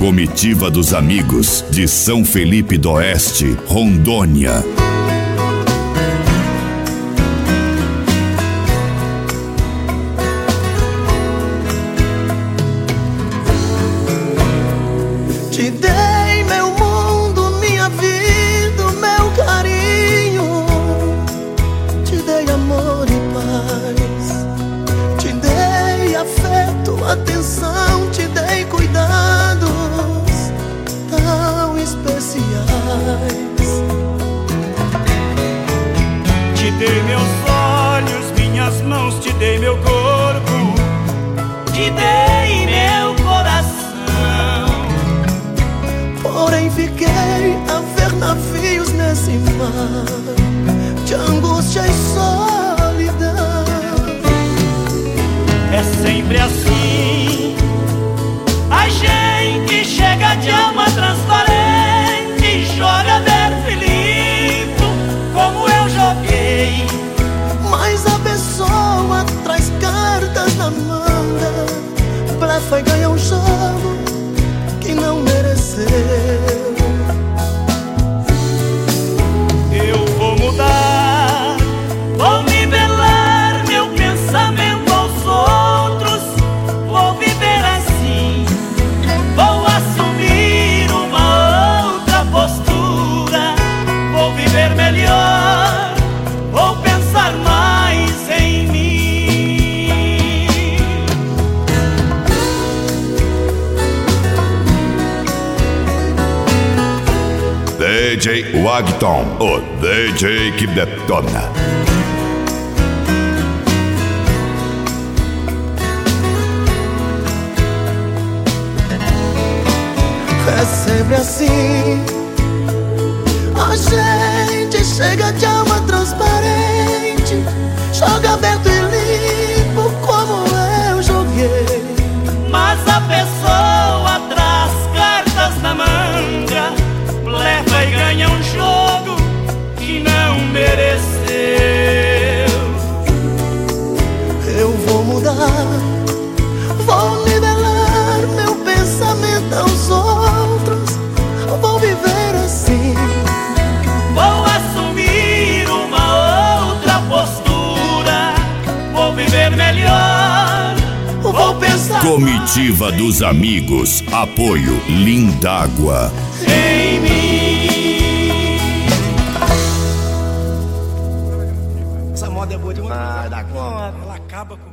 Comitiva dos Amigos, de São Felipe do Oeste, Rondônia. Te dei meu mundo, minha vida, meu carinho. Te dei amor e paz. Te dei afeto, atenção. Te dei cuidados tão especiais. Te dei meus olhos, minhas mãos. Te dei meu corpo. Te dei meu coração. Porém fiquei a ver navios nesse mar de angústia e solidão. É sempre assim. A gente chega de alma transparente e joga verso e livro, como eu joguei. Mas a pessoa traz cartas na manga, blefa e ganha um jogo que não mereceu. Eu vou mudar, vou nivelar meu pensamento aos outros. Vou viver assim, vou assumir uma outra postura. Vou viver melhor, vou pensar mais em mim. DJ Wagton, o DJ que detona. É sempre assim. A gente chega de alma transparente, joga aberto e limpo como eu joguei. Mas a pessoa traz cartas na manga, leva e ganha um jogo que não mereceu. Eu vou mudar, vou nivelar meu pensamento aos outros. Vou viver assim, Vou assumir uma outra postura. Vou viver melhor, vou pensar Comitiva dos Amigos, apoio Lindágua. em mim. Essa moda é boa demais. Ela acaba com